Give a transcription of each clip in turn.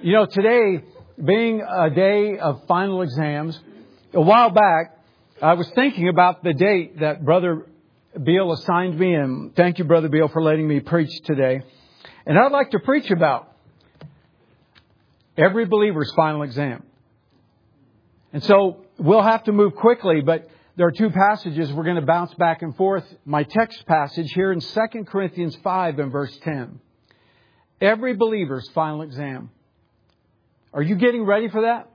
You know, today being a day of final exams, a while back, I was thinking about the date that Brother Beal assigned me, and thank you, Brother Beal, for letting me preach today. And I'd like to preach about every believer's final exam. And so we'll have to move quickly, but there are two passages we're going to bounce back and forth. My text passage here in 2 Corinthians 5 and verse 10. Every believer's final exam. Are you getting ready for that?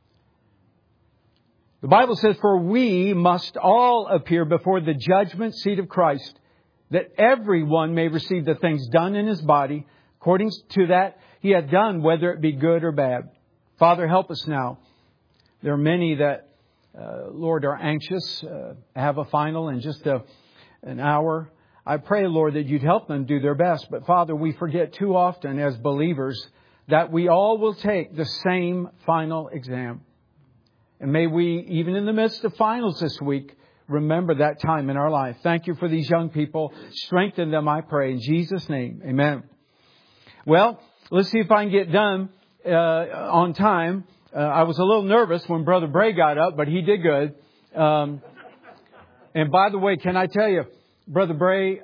The Bible says, "For we must all appear before the judgment seat of Christ, that everyone may receive the things done in his body, according to that he had done, whether it be good or bad." Father, help us now. There are many that, Lord, are anxious, have a final in just an hour. I pray, Lord, that you'd help them do their best. But Father, we forget too often as believers that we all will take the same final exam. And may we, even in the midst of finals this week, remember that time in our life. Thank you for these young people. Strengthen them, I pray. In Jesus' name, amen. Well, let's see if I can get done on time. I was a little nervous when Brother Bray got up, but he did good. And by the way, can I tell you, Brother Bray,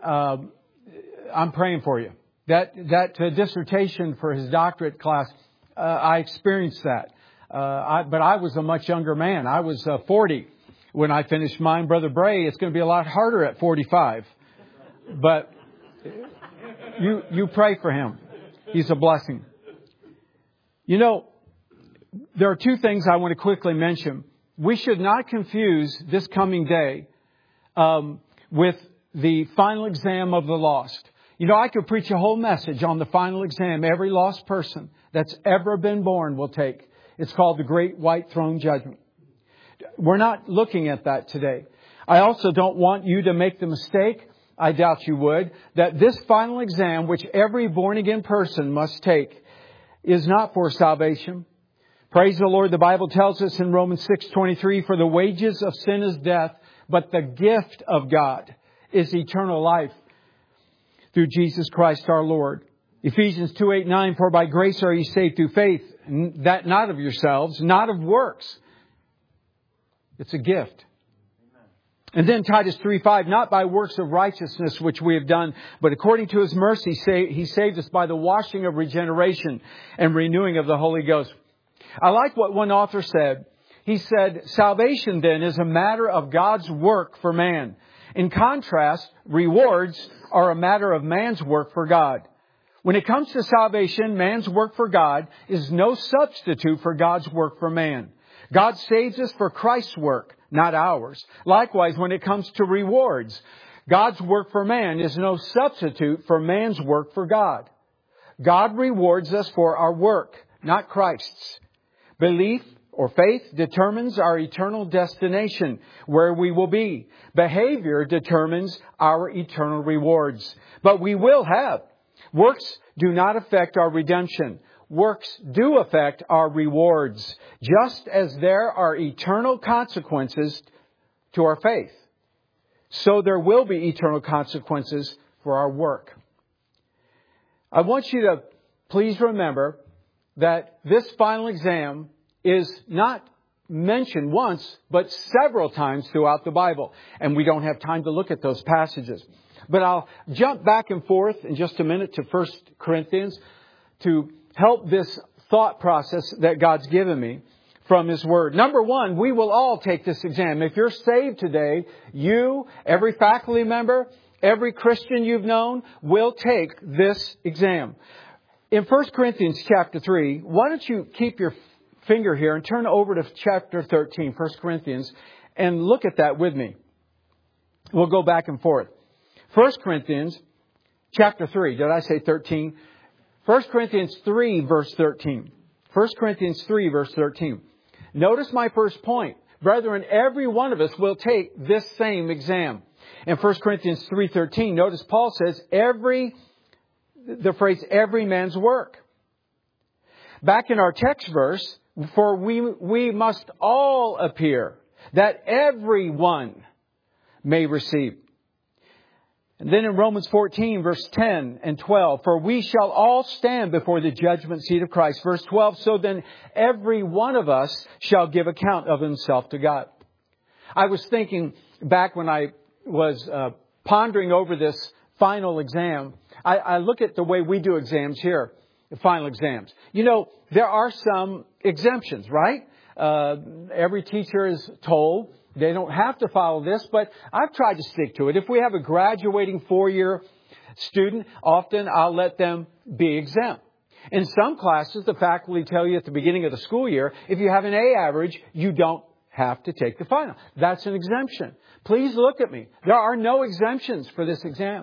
I'm praying for you. That dissertation for his doctorate class, I experienced that. But I was a much younger man. I was 40 when I finished mine. Brother Bray, it's going to be a lot harder at 45. But you pray for him. He's a blessing. You know, there are two things I want to quickly mention. We should not confuse this coming day with the final exam of the lost. You know, I could preach a whole message on the final exam every lost person that's ever been born will take. It's called the Great White Throne Judgment. We're not looking at that today. I also don't want you to make the mistake, I doubt you would, that this final exam, which every born-again person must take, is not for salvation. Praise the Lord. The Bible tells us in Romans 6:23, "For the wages of sin is death, but the gift of God is eternal life through Jesus Christ our Lord." Ephesians 2:8-9, "For by grace are ye saved through faith, that not of yourselves, not of works." It's a gift. And then Titus 3:5, "Not by works of righteousness which we have done, but according to His mercy He saved us by the washing of regeneration and renewing of the Holy Ghost." I like what one author said. He said, "Salvation then is a matter of God's work for man. In contrast, rewards are a matter of man's work for God. When it comes to salvation, man's work for God is no substitute for God's work for man. God saves us for Christ's work, not ours. Likewise, when it comes to rewards, God's work for man is no substitute for man's work for God. God rewards us for our work, not Christ's. Belief or faith determines our eternal destination, where we will be. Behavior determines our eternal rewards. But we will have. Works do not affect our redemption. Works do affect our rewards, just as there are eternal consequences to our faith. So there will be eternal consequences for our work." I want you to please remember that this final exam is not mentioned once, but several times throughout the Bible. And we don't have time to look at those passages. But I'll jump back and forth in just a minute to 1 Corinthians to help this thought process that God's given me from His Word. Number one, we will all take this exam. If you're saved today, you, every faculty member, every Christian you've known will take this exam. In 1 Corinthians chapter 3, why don't you keep your finger here and turn over to chapter 13, 1 Corinthians, and look at that with me. We'll go back and forth. 1 Corinthians chapter 3. Did I say 13? 1 Corinthians 3, verse 13. 1 Corinthians 3, verse 13. Notice my first point. Brethren, every one of us will take this same exam. In 1 Corinthians 3:13, notice Paul says, the phrase, every man's work. Back in our text verse, "For we must all appear, that everyone may receive." And then in Romans 14, verse 10 and 12, for we shall all stand before the judgment seat of Christ. Verse 12, so then every one of us shall give account of himself to God. I was thinking back when I was pondering over this final exam. I look at the way we do exams here, the final exams. You know, there are some exemptions, right? Every teacher is told they don't have to follow this, but I've tried to stick to it. If we have a graduating 4-year student, often I'll let them be exempt. In some classes, the faculty tell you at the beginning of the school year, if you have an A average, you don't have to take the final. That's an exemption. Please look at me. There are no exemptions for this exam.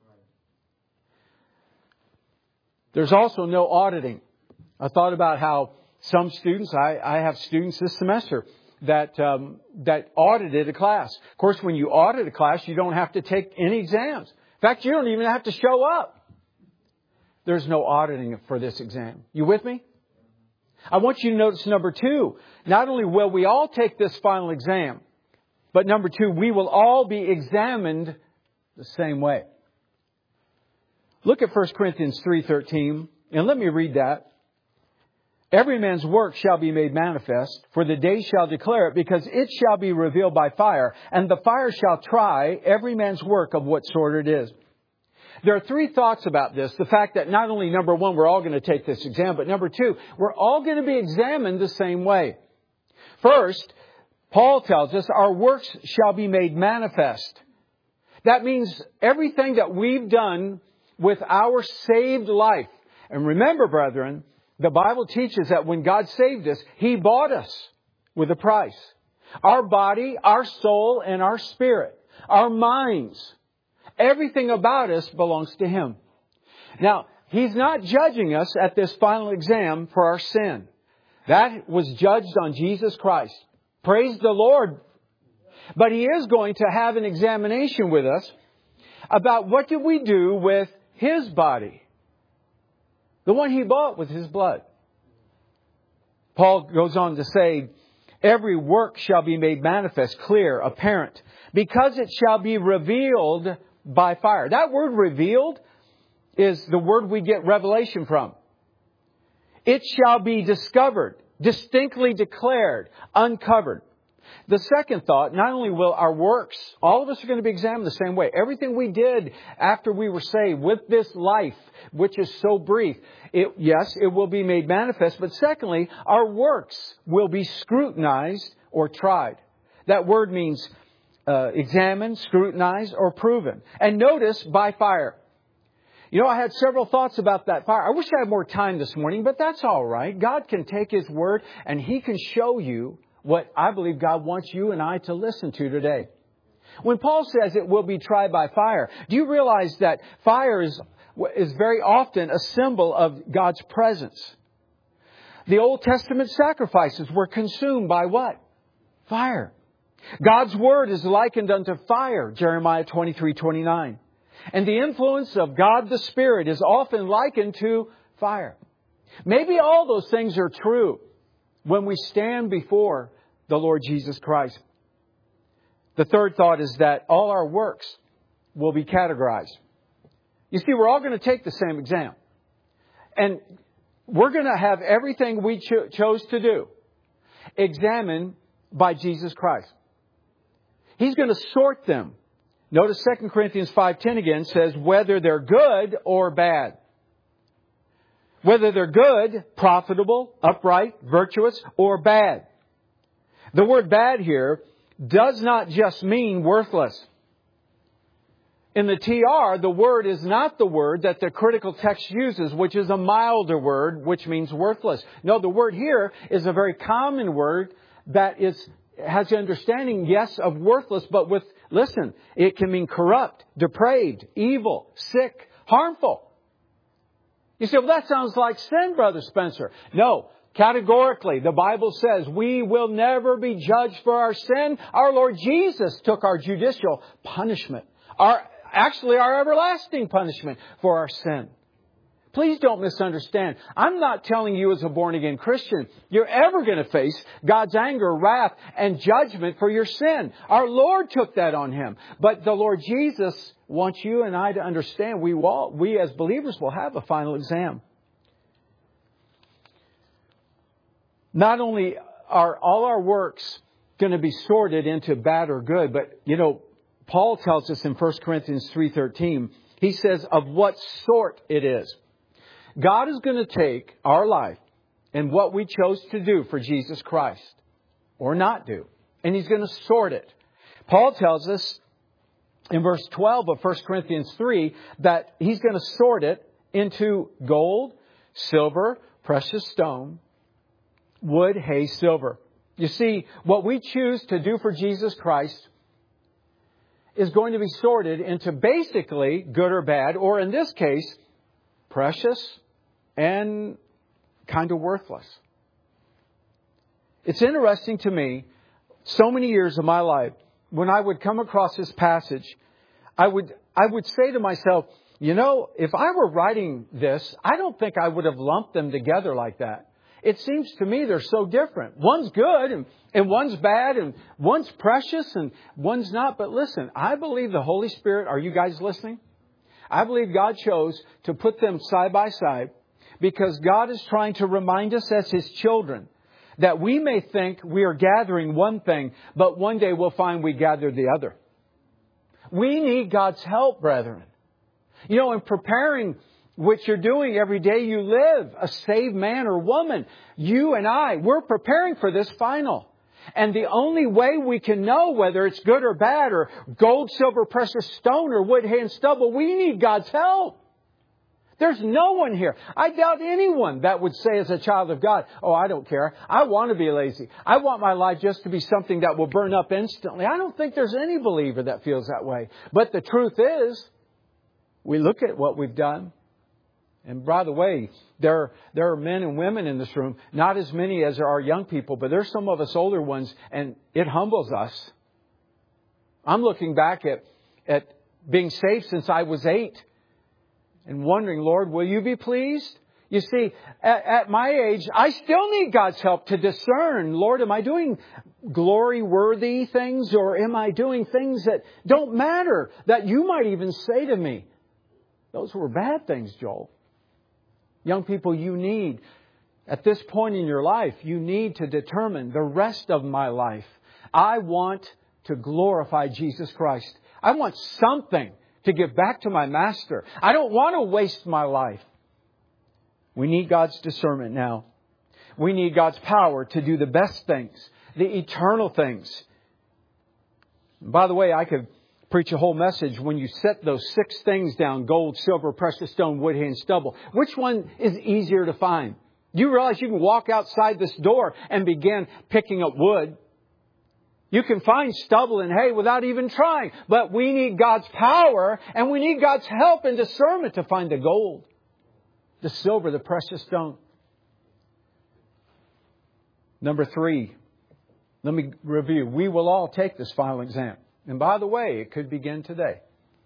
There's also no auditing. I thought about how some students, I have students this semester that audited a class. Of course, when you audit a class, you don't have to take any exams. In fact, you don't even have to show up. There's no auditing for this exam. You with me? I want you to notice number 2. Not only will we all take this final exam, but number 2, we will all be examined the same way. Look at 1 Corinthians 3:13, and let me read that. Every man's work shall be made manifest, for the day shall declare it, because it shall be revealed by fire, and the fire shall try every man's work of what sort it is. There are 3 thoughts about this. The fact that not only, number 1, we're all going to take this exam, but number 2, we're all going to be examined the same way. First, Paul tells us our works shall be made manifest. That means everything that we've done with our saved life. And remember, brethren, the Bible teaches that when God saved us, He bought us with a price. Our body, our soul, and our spirit, our minds, everything about us belongs to Him. Now, He's not judging us at this final exam for our sin. That was judged on Jesus Christ. Praise the Lord. But He is going to have an examination with us about what did we do with His body, the one He bought with His blood. Paul goes on to say, every work shall be made manifest, clear, apparent, because it shall be revealed by fire. That word revealed is the word we get revelation from. It shall be discovered, distinctly declared, uncovered. The second thought, not only will our works, all of us are going to be examined the same way. Everything we did after we were saved with this life, which is so brief, it will be made manifest. But secondly, our works will be scrutinized or tried. That word means examined, scrutinized, or proven. And notice, by fire. You know, I had several thoughts about that fire. I wish I had more time this morning, but that's all right. God can take His Word and He can show you what I believe God wants you and I to listen to today. When Paul says it will be tried by fire, do you realize that fire is very often a symbol of God's presence? The Old Testament sacrifices were consumed by what? Fire. God's Word is likened unto fire, Jeremiah 23:29. And the influence of God the Spirit is often likened to fire. Maybe all those things are true when we stand before the Lord Jesus Christ. The third thought is that all our works will be categorized. You see, we're all going to take the same exam. And we're going to have everything we chose to do examined by Jesus Christ. He's going to sort them. Notice 2 Corinthians 5:10 again says, whether they're good or bad. Whether they're good, profitable, upright, virtuous, or bad. The word bad here does not just mean worthless. In the TR, the word is not the word that the critical text uses, which is a milder word, which means worthless. No, the word here is a very common word that has the understanding, yes, of worthless, but listen, it can mean corrupt, depraved, evil, sick, harmful. You say, well, that sounds like sin, Brother Spencer. No, categorically, the Bible says we will never be judged for our sin. Our Lord Jesus took our judicial punishment, our everlasting punishment for our sin. Please don't misunderstand. I'm not telling you as a born-again Christian, you're ever going to face God's anger, wrath, and judgment for your sin. Our Lord took that on Him. But the Lord Jesus wants you and I to understand we as believers will have a final exam. Not only are all our works going to be sorted into bad or good, but, Paul tells us in 1 Corinthians 3:13, he says of what sort it is. God is going to take our life and what we chose to do for Jesus Christ or not do, and He's going to sort it. Paul tells us in verse 12 of 1 Corinthians 3 that He's going to sort it into gold, silver, precious stone, wood, hay, silver. You see, what we choose to do for Jesus Christ is going to be sorted into basically good or bad, or in this case, precious and kind of worthless. It's interesting to me, so many years of my life, when I would come across this passage, I would say to myself, if I were writing this, I don't think I would have lumped them together like that. It seems to me they're so different. One's good and one's bad and one's precious and one's not. But listen, I believe the Holy Spirit, are you guys listening? I believe God chose to put them side by side because God is trying to remind us as His children that we may think we are gathering one thing, but one day we'll find we gathered the other. We need God's help, brethren. In preparing which you're doing every day you live, a saved man or woman. You and I, we're preparing for this final. And the only way we can know whether it's good or bad or gold, silver, precious stone or wood, hay, and stubble, we need God's help. There's no one here. I doubt anyone that would say as a child of God, I don't care. I want to be lazy. I want my life just to be something that will burn up instantly. I don't think there's any believer that feels that way. But the truth is, we look at what we've done. And by the way, there are men and women in this room, not as many as there are young people, but there's some of us older ones, and it humbles us. I'm looking back at being saved since I was 8 and wondering, Lord, will you be pleased? You see, at my age, I still need God's help to discern, Lord, am I doing glory-worthy things or am I doing things that don't matter, that you might even say to me, those were bad things, Joel. Young people, you need, at this point in your life, you need to determine the rest of my life. I want to glorify Jesus Christ. I want something to give back to my Master. I don't want to waste my life. We need God's discernment now. We need God's power to do the best things, the eternal things. And by the way, I could preach a whole message when you set those 6 things down, gold, silver, precious stone, wood, hay, and stubble. Which one is easier to find? You realize you can walk outside this door and begin picking up wood. You can find stubble and hay without even trying. But we need God's power and we need God's help and discernment to find the gold, the silver, the precious stone. Number 3, let me review. We will all take this final exam. And by the way, it could begin today.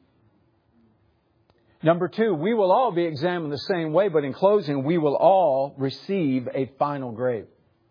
Number 2, we will all be examined the same way, but in closing, we will all receive a final grade.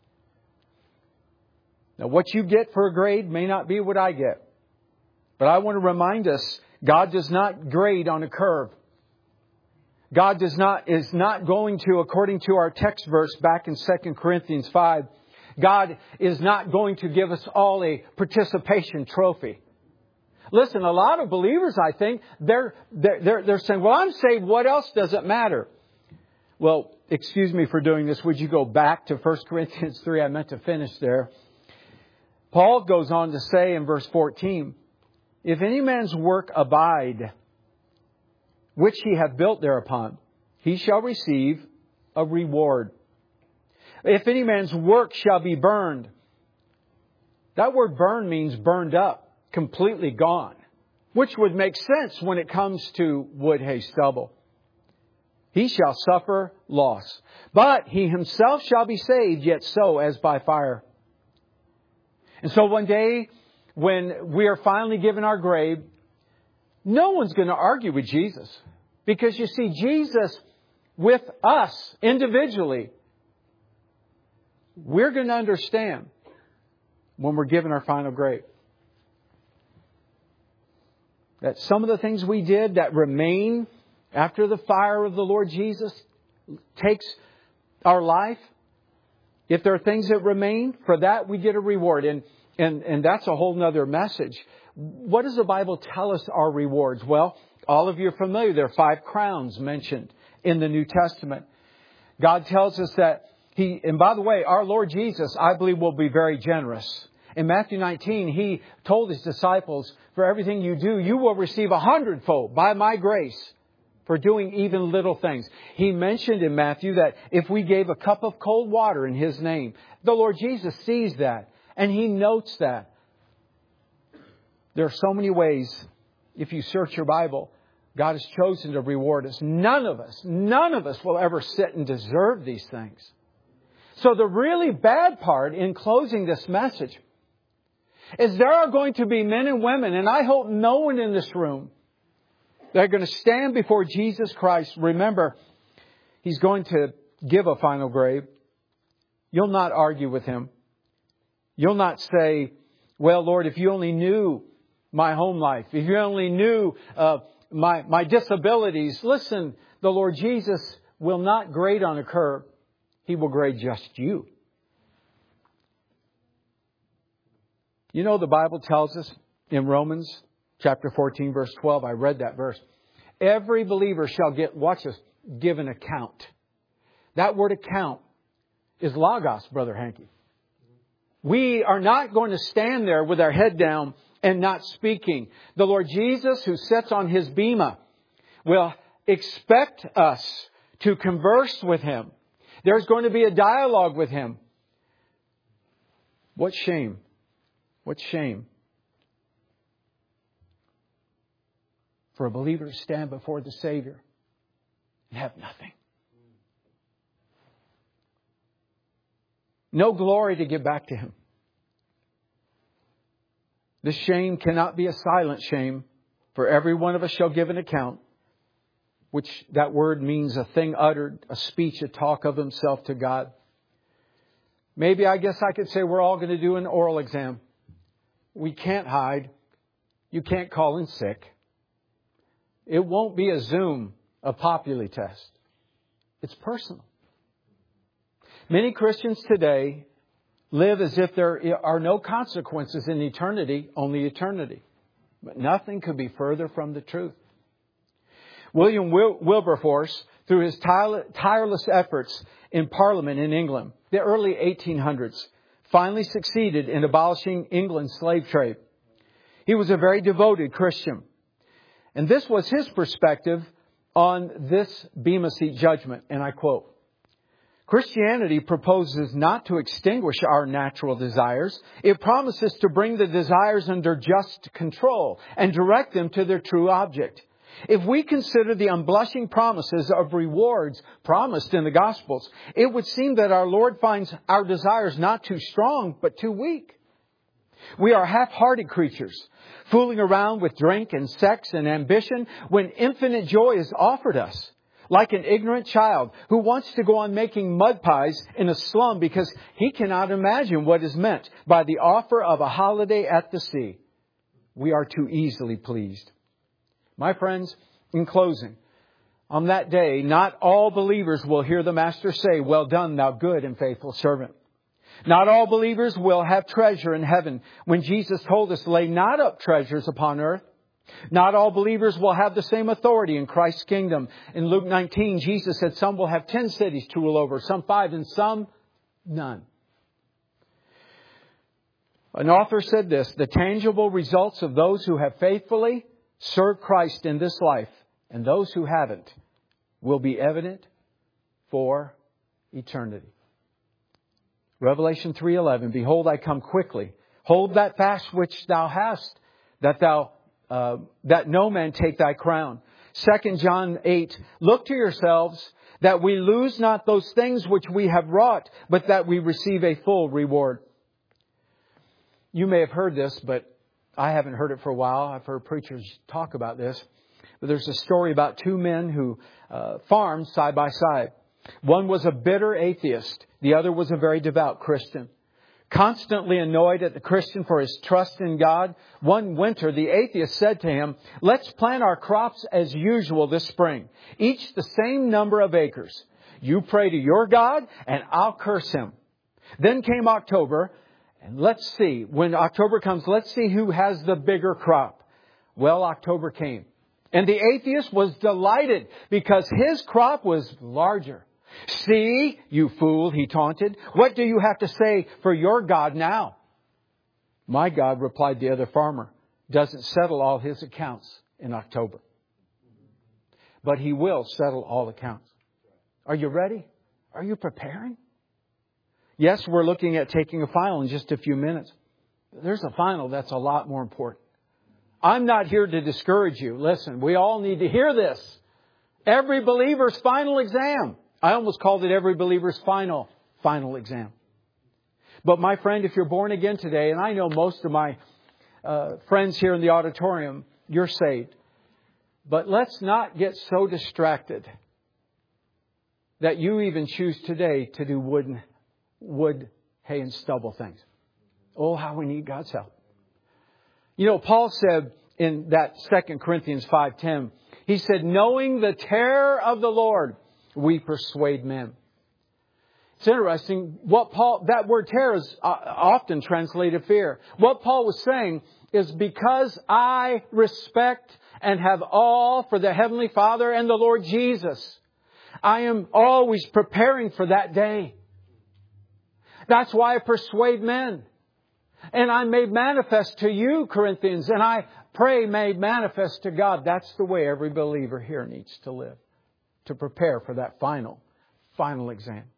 Now, what you get for a grade may not be what I get. But I want to remind us, God does not grade on a curve. God is not going to, according to our text verse back in 2 Corinthians 5, God is not going to give us all a participation trophy. Listen, a lot of believers, I think, they're saying, well, I'm saved. What else does it matter? Well, excuse me for doing this. Would you go back to 1 Corinthians 3? I meant to finish there. Paul goes on to say in verse 14, if any man's work abide, which he hath built thereupon, he shall receive a reward. If any man's work shall be burned, that word burn means burned up. Completely gone, which would make sense when it comes to wood, hay, stubble. He shall suffer loss, but he himself shall be saved, yet so as by fire. And so one day, when we are finally given our grade, no one's going to argue with Jesus. Because you see, Jesus with us individually, we're going to understand when we're given our final grade that some of the things we did that remain after the fire of the Lord Jesus takes our life, if there are things that remain, for that we get a reward. And that's a whole nother message. What does the Bible tell us are rewards? Well, all of you are familiar. There are 5 crowns mentioned in the New Testament. God tells us that and by the way, our Lord Jesus, I believe, will be very generous. In Matthew 19, He told His disciples, for everything you do, you will receive 100-fold by my grace for doing even little things. He mentioned in Matthew that if we gave a cup of cold water in His name, the Lord Jesus sees that and He notes that. There are so many ways, if you search your Bible, God has chosen to reward us. None of us will ever sit and deserve these things. So the really bad part in closing this message is there are going to be men and women, and I hope no one in this room, that are going to stand before Jesus Christ. Remember, He's going to give a final grade. You'll not argue with Him. You'll not say, well, Lord, if you only knew my home life, if you only knew my disabilities. Listen, the Lord Jesus will not grade on a curve. He will grade just you. You know, the Bible tells us in Romans chapter 14, verse 12, I read that verse. Every believer shall give an account. That word account is logos, Brother Hankey. We are not going to stand there with our head down and not speaking. The Lord Jesus, who sits on His bema, will expect us to converse with Him. There's going to be a dialogue with Him. What shame. What shame for a believer to stand before the Savior and have nothing. No glory to give back to Him. This shame cannot be a silent shame, for every one of us shall give an account, which that word means a thing uttered, a speech, a talk of himself to God. Maybe I guess I could say we're all going to do an oral exam. We can't hide. You can't call in sick. It won't be a Zoom, a Populi test. It's personal. Many Christians today live as if there are no consequences in eternity, only eternity. But nothing could be further from the truth. William Wilberforce, through his tireless efforts in Parliament in England, the early 1800s, finally succeeded in abolishing England's slave trade. He was a very devoted Christian. And this was his perspective on this Bema Seat judgment. And I quote, Christianity proposes not to extinguish our natural desires. It promises to bring the desires under just control and direct them to their true object. If we consider the unblushing promises of rewards promised in the Gospels, it would seem that our Lord finds our desires not too strong, but too weak. We are half-hearted creatures, fooling around with drink and sex and ambition when infinite joy is offered us. Like an ignorant child who wants to go on making mud pies in a slum because he cannot imagine what is meant by the offer of a holiday at the sea. We are too easily pleased. My friends, in closing, on that day, not all believers will hear the Master say, well done, thou good and faithful servant. Not all believers will have treasure in heaven when Jesus told us, lay not up treasures upon earth. Not all believers will have the same authority in Christ's kingdom. In Luke 19, Jesus said some will have 10 cities to rule over, some 5, and some none. An author said this, the tangible results of those who have faithfully served Christ in this life and those who haven't will be evident for eternity. Revelation 3:11, behold, I come quickly. Hold that fast which thou hast, that no man take thy crown. 2 John 8, look to yourselves that we lose not those things which we have wrought, but that we receive a full reward. You may have heard this, but I haven't heard it for a while. I've heard preachers talk about this. But there's a story about two men who farmed side by side. One was a bitter atheist. The other was a very devout Christian. Constantly annoyed at the Christian for his trust in God, one winter the atheist said to him, "Let's plant our crops as usual this spring, each the same number of acres. You pray to your God and I'll curse him." Then came October, and let's see, when October comes, let's see who has the bigger crop. Well, October came, and the atheist was delighted because his crop was larger. "See, you fool," he taunted, "what do you have to say for your God now?" "My God," replied the other farmer, "doesn't settle all his accounts in October. But He will settle all accounts." Are you ready? Are you preparing? Yes, we're looking at taking a final in just a few minutes. There's a final that's a lot more important. I'm not here to discourage you. Listen, we all need to hear this. Every believer's final exam. I almost called it every believer's final exam. But my friend, if you're born again today, and I know most of my friends here in the auditorium, you're saved. But let's not get so distracted that you even choose today to do wood, hay, and stubble things. Oh, how we need God's help. You know, Paul said in that 2 Corinthians 5:10, he said, "Knowing the terror of the Lord, we persuade men." It's interesting. That word terror is often translated fear. What Paul was saying is, because I respect and have awe for the Heavenly Father and the Lord Jesus, I am always preparing for that day. That's why I persuade men. And I'm made manifest to you, Corinthians, and I pray made manifest to God. That's the way every believer here needs to live, to prepare for that final exam.